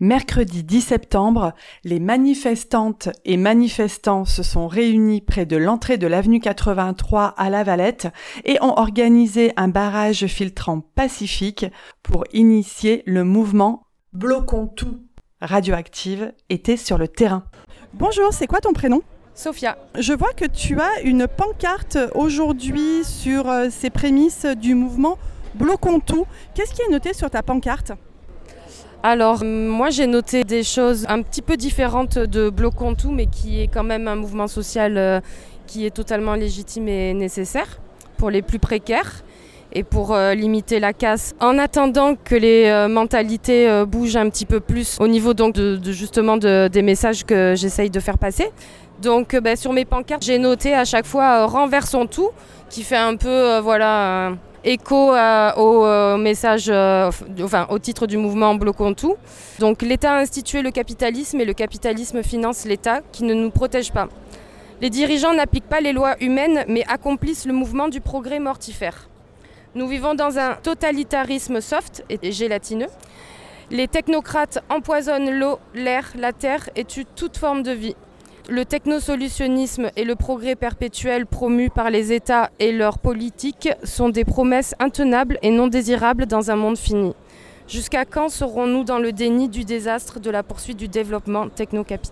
Mercredi 10 septembre, les manifestantes et manifestants se sont réunis près de l'entrée de l'avenue 83 à La Valette et ont organisé un barrage filtrant pacifique pour initier le mouvement Bloquons tout. Radioactive était sur le terrain. Bonjour, c'est quoi ton prénom ? Sophia. Je vois que tu as une pancarte aujourd'hui sur ces prémices du mouvement Bloquons tout. Qu'est-ce qui est noté sur ta pancarte ? Alors, moi j'ai noté des choses un petit peu différentes de Bloquons tout, mais qui est quand même un mouvement social qui est totalement légitime et nécessaire pour les plus précaires et pour limiter la casse. En attendant que les mentalités bougent un petit peu plus au niveau donc justement des messages que j'essaye de faire passer. Donc sur mes pancartes, j'ai noté à chaque fois renversons tout, qui fait un peu écho au message, au titre du mouvement Bloquons tout. Donc l'État a institué le capitalisme et le capitalisme finance l'État qui ne nous protège pas. Les dirigeants n'appliquent pas les lois humaines mais accomplissent le mouvement du progrès mortifère. Nous vivons dans un totalitarisme soft et gélatineux. Les technocrates empoisonnent l'eau, l'air, la terre et tuent toute forme de vie. Le technosolutionnisme et le progrès perpétuel promus par les États et leurs politiques sont des promesses intenables et non désirables dans un monde fini. Jusqu'à quand serons-nous dans le déni du désastre de la poursuite du développement technocapitaliste ?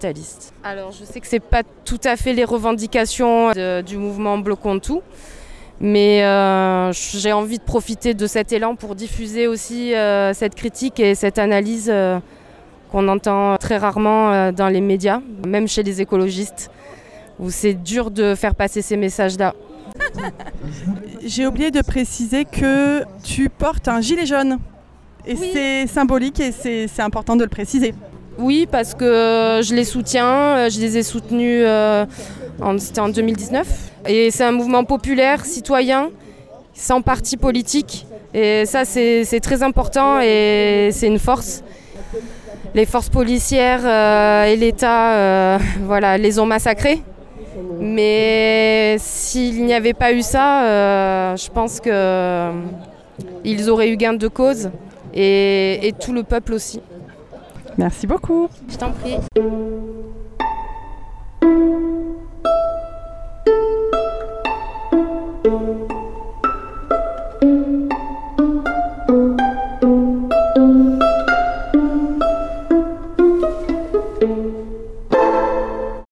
Alors je sais que ce n'est pas tout à fait les revendications du mouvement Bloquons tout, mais j'ai envie de profiter de cet élan pour diffuser aussi cette critique et cette analyse qu'on entend très rarement dans les médias, même chez les écologistes, où c'est dur de faire passer ces messages-là. J'ai oublié de préciser que tu portes un gilet jaune. Et oui. C'est symbolique et c'est important de le préciser. Oui, parce que je les soutiens, je les ai soutenus, c'était en 2019. Et c'est un mouvement populaire, citoyen, sans parti politique. Et ça, c'est très important et c'est une force. Les forces policières et l'État les ont massacrés. Mais s'il n'y avait pas eu ça, je pense qu'ils auraient eu gain de cause et tout le peuple aussi. Merci beaucoup. Je t'en prie.